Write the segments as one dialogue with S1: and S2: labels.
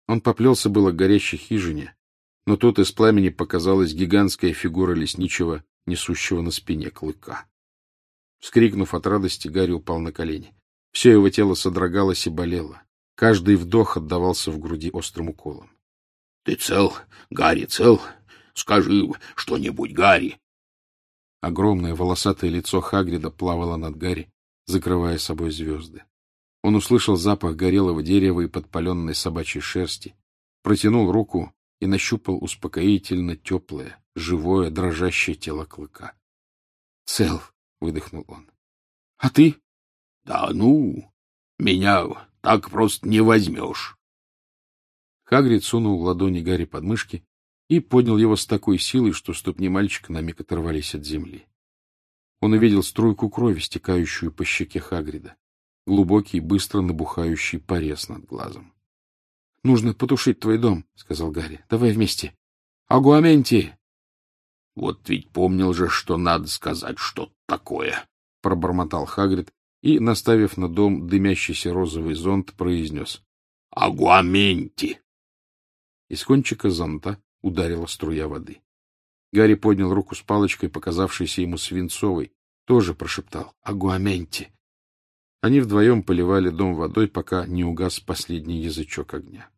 S1: Он поплелся было к горящей хижине, но тут из пламени показалась гигантская фигура лесничего, несущего на спине клыка. Вскрикнув от радости, Гарри упал на колени. Все его тело содрогалось и болело. Каждый вдох отдавался в груди острым уколом.
S2: — Ты цел, Гарри, цел? Скажи что-нибудь, Гарри.
S1: Огромное волосатое лицо Хагрида плавало над Гарри, закрывая собой звезды. Он услышал запах горелого дерева и подпаленной собачьей шерсти, протянул руку и нащупал успокоительно теплое, живое, дрожащее тело клыка. — Цел, — выдохнул он. — А ты?
S2: — Да ну, меня так просто не возьмешь.
S1: Хагрид сунул ладони Гарри под мышки и поднял его с такой силой, что ступни мальчика на миг оторвались от земли. Он увидел струйку крови, стекающую по щеке Хагрида, глубокий, быстро набухающий порез над глазом. — Нужно потушить твой дом, — сказал Гарри. — Давай вместе. — Агуаменти!
S2: — Вот ведь помнил же, что надо сказать что-то такое,
S1: — пробормотал Хагрид и, наставив на дом дымящийся розовый зонт, произнес. —
S2: Агуаменти!
S1: Из кончика зонта ударила струя воды. Гарри поднял руку с палочкой, показавшейся ему свинцовой, тоже прошептал «Агуаменти». Они вдвоем поливали дом водой, пока не угас последний язычок огня.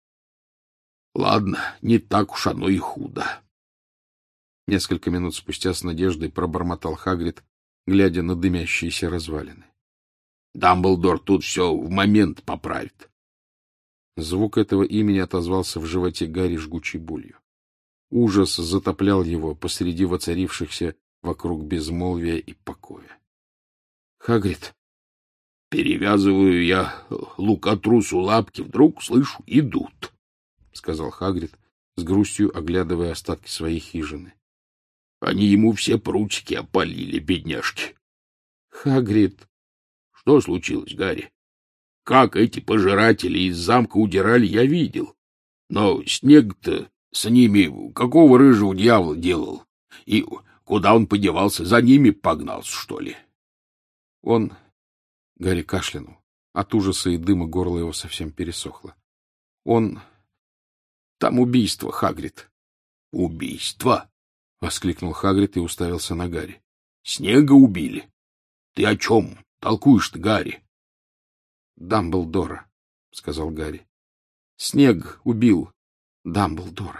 S2: — Ладно, не так уж оно и худо.
S1: Несколько минут спустя с надеждой пробормотал Хагрид, глядя на дымящиеся развалины.
S2: — Дамблдор тут все в момент поправит.
S1: Звук этого имени отозвался в животе Гарри жгучей болью. Ужас затоплял его посреди воцарившихся вокруг безмолвия и покоя. — Хагрид!
S2: Перевязываю я лукотрусу лапки, вдруг, слышу, идут, — сказал Хагрид, с грустью оглядывая остатки своей хижины. Они ему все прутики опалили, бедняжки.
S1: — Хагрид!
S2: — Что случилось, Гарри? Как эти пожиратели из замка удирали, я видел. Но снег-то с ними какого рыжего дьявола делал? И куда он подевался? За ними погнался, что ли?
S1: Он... Гарри кашлянул. От ужаса и дыма горло его совсем пересохло. Он... Там убийство, Хагрид.
S2: — Убийство?
S1: — воскликнул Хагрид и уставился на Гарри.
S2: — Снега убили? Ты о чем толкуешь-то, Гарри?
S1: — Дамблдора, — сказал Гарри. — Снег убил Дамблдора.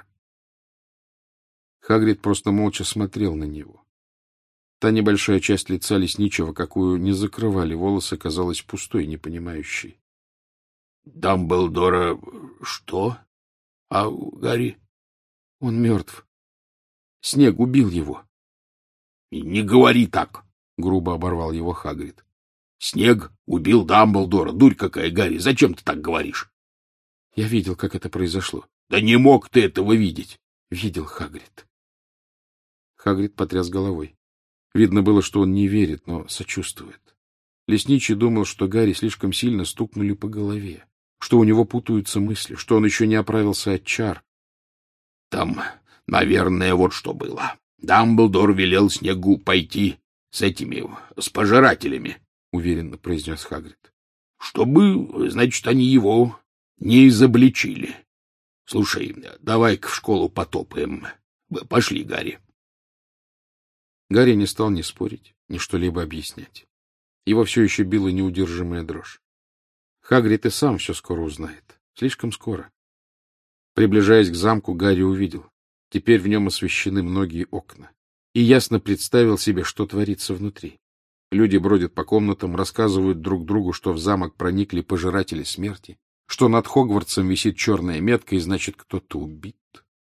S1: Хагрид просто молча смотрел на него. Та небольшая часть лица лесничего, какую не закрывали волосы, казалась пустой, непонимающей.
S2: — Дамблдора что? А Гарри?
S1: — Он мертв. Снег убил его.
S2: — Не говори так,
S1: — грубо оборвал его Хагрид.
S2: — Снег убил Дамблдора. Дурь какая, Гарри, зачем ты так говоришь?
S1: — Я видел, как это произошло.
S2: — Да не мог ты этого видеть.
S1: — Видел, Хагрид. Хагрид потряс головой. Видно было, что он не верит, но сочувствует. Лесничий думал, что Гарри слишком сильно стукнули по голове, что у него путаются мысли, что он еще не оправился от чар.
S2: — Там, наверное, вот что было. Дамблдор велел Снегу пойти с пожирателями, — уверенно произнес Хагрид. — Чтобы, значит, они его не изобличили. Слушай, давай-ка в школу потопаем. Пошли, Гарри.
S1: Гарри не стал ни спорить, ни что-либо объяснять. Его все еще била неудержимая дрожь. Хагрид и сам все скоро узнает. Слишком скоро. Приближаясь к замку, Гарри увидел. Теперь в нем освещены многие окна. И ясно представил себе, что творится внутри. Люди бродят по комнатам, рассказывают друг другу, что в замок проникли пожиратели смерти, что над Хогвартсом висит черная метка, и значит, кто-то убит.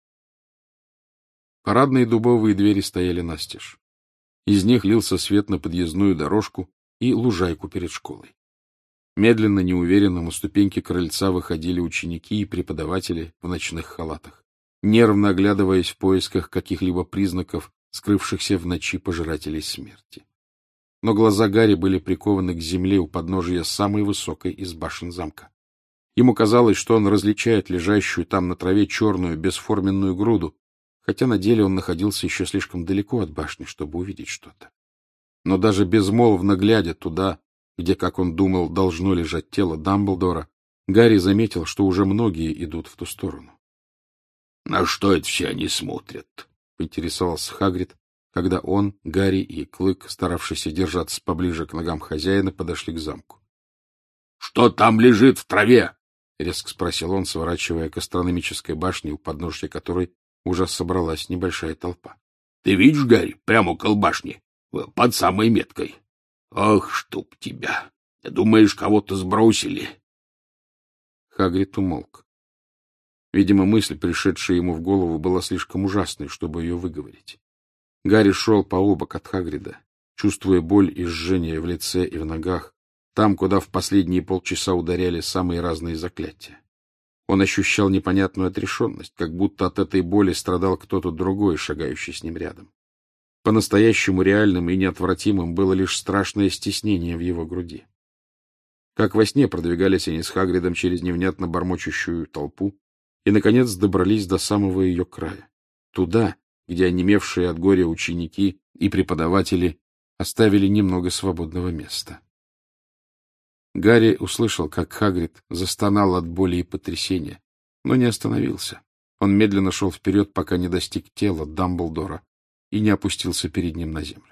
S1: Парадные дубовые двери стояли настежь. Из них лился свет на подъездную дорожку и лужайку перед школой. Медленно, неуверенно на ступеньки крыльца выходили ученики и преподаватели в ночных халатах, нервно оглядываясь в поисках каких-либо признаков скрывшихся в ночи пожирателей смерти. Но глаза Гарри были прикованы к земле у подножия самой высокой из башен замка. Ему казалось, что он различает лежащую там на траве черную бесформенную груду, хотя на деле он находился еще слишком далеко от башни, чтобы увидеть что-то. Но даже безмолвно глядя туда, где, как он думал, должно лежать тело Дамблдора, Гарри заметил, что уже многие идут в ту сторону.
S2: — На что это все они смотрят?
S1: — поинтересовался Хагрид, когда он, Гарри и Клык, старавшиеся держаться поближе к ногам хозяина, подошли к замку.
S2: — Что там лежит в траве?
S1: — резко спросил он, сворачивая к астрономической башне, у подножья которой уже собралась небольшая толпа.
S2: — Ты видишь, Гарри, прямо около башни, под самой меткой? Ох, чтоб тебя! Думаешь, кого-то сбросили?
S1: Хагрид умолк. Видимо, мысль, пришедшая ему в голову, была слишком ужасной, чтобы ее выговорить. Гарри шел пообок от Хагрида, чувствуя боль и жжение в лице и в ногах, там, куда в последние полчаса ударяли самые разные заклятия. Он ощущал непонятную отрешенность, как будто от этой боли страдал кто-то другой, шагающий с ним рядом. По-настоящему реальным и неотвратимым было лишь страшное стеснение в его груди. Как во сне продвигались они с Хагридом через невнятно бормочущую толпу и, наконец, добрались до самого ее края, туда, где онемевшие от горя ученики и преподаватели оставили немного свободного места. Гарри услышал, как Хагрид застонал от боли и потрясения, но не остановился. Он медленно шел вперед, пока не достиг тела Дамблдора и не опустился перед ним на землю.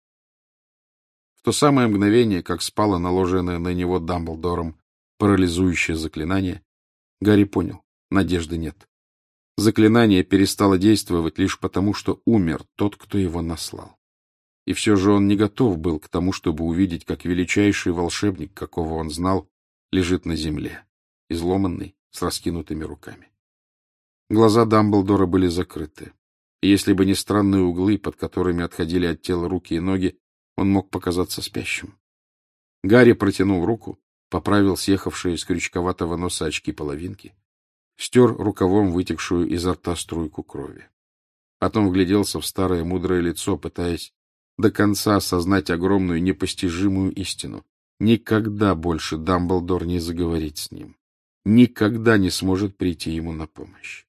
S1: В то самое мгновение, как спало наложенное на него Дамблдором парализующее заклинание, Гарри понял — надежды нет. Заклинание перестало действовать лишь потому, что умер тот, кто его наслал. И все же он не готов был к тому, чтобы увидеть, как величайший волшебник, какого он знал, лежит на земле, изломанный, с раскинутыми руками. Глаза Дамблдора были закрыты, и если бы не странные углы, под которыми отходили от тела руки и ноги, он мог показаться спящим. Гарри протянул руку, поправил съехавшие с крючковатого носа очки-половинки, стер рукавом вытекшую изо рта струйку крови. Потом вгляделся в старое мудрое лицо, пытаясь до конца осознать огромную непостижимую истину. Никогда больше Дамблдор не заговорит с ним. Никогда не сможет прийти ему на помощь.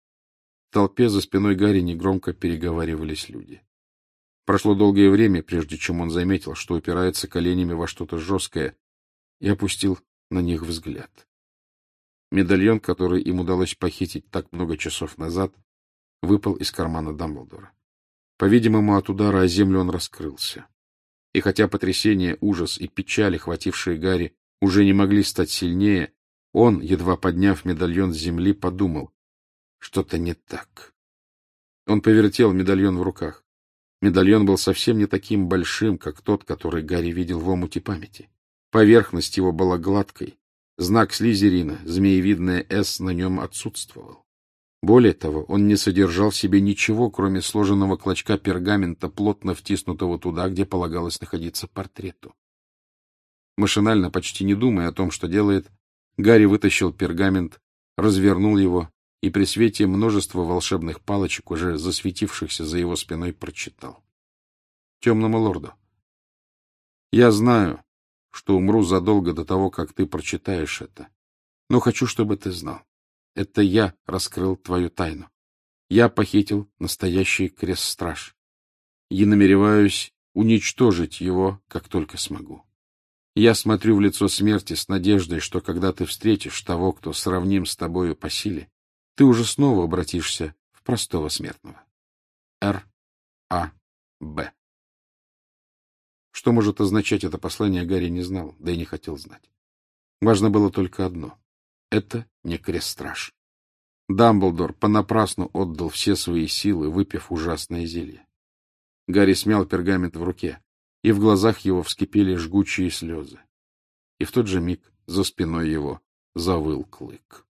S1: В толпе за спиной Гарри негромко переговаривались люди. Прошло долгое время, прежде чем он заметил, что упирается коленями во что-то жесткое, и опустил на них взгляд. Медальон, который им удалось похитить так много часов назад, выпал из кармана Дамблдора. По-видимому, от удара о землю он раскрылся. И хотя потрясение, ужас и печаль, охватившие Гарри, уже не могли стать сильнее, он, едва подняв медальон с земли, подумал, что-то не так. Он повертел медальон в руках. Медальон был совсем не таким большим, как тот, который Гарри видел в омуте памяти. Поверхность его была гладкой. Знак Слизерина, змеевидное «С» на нем отсутствовал. Более того, он не содержал в себе ничего, кроме сложенного клочка пергамента, плотно втиснутого туда, где полагалось находиться портрету. Машинально, почти не думая о том, что делает, Гарри вытащил пергамент, развернул его и при свете множества волшебных палочек, уже засветившихся за его спиной, прочитал. Темному лорду. Я знаю, что умру задолго до того, как ты прочитаешь это, но хочу, чтобы ты знал. Это я раскрыл твою тайну. Я похитил настоящий крест-страж и намереваюсь уничтожить его, как только смогу. Я смотрю в лицо смерти с надеждой, что когда ты встретишь того, кто сравним с тобою по силе, ты уже снова обратишься в простого смертного. Р.А.Б. Что может означать это послание, Гарри не знал, да и не хотел знать. Важно было только одно. Это не крест-страж. Дамблдор понапрасну отдал все свои силы, выпив ужасное зелье. Гарри смял пергамент в руке, и в глазах его вскипели жгучие слезы. И в тот же миг за спиной его завыл Клык.